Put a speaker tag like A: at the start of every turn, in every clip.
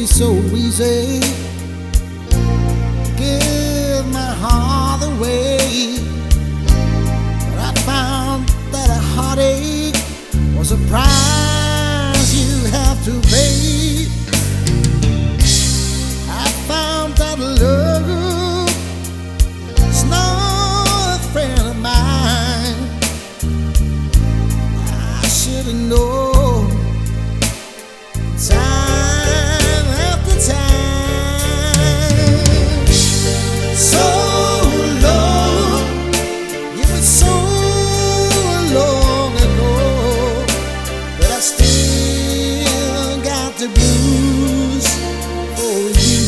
A: so easy. Give my heart away, but I found that a heartache was a price you have to pay. I found that love is not a friend of mine. I should have known time after time. So long, it was so long ago, but I still got the blues for you.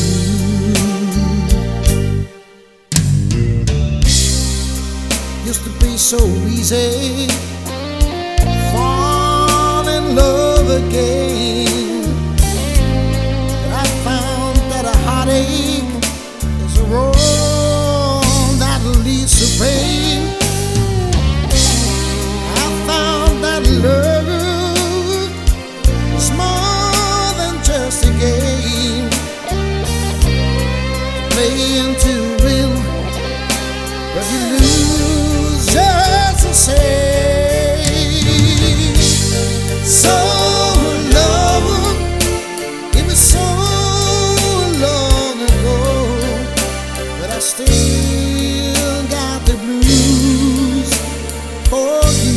A: Used to be so easy.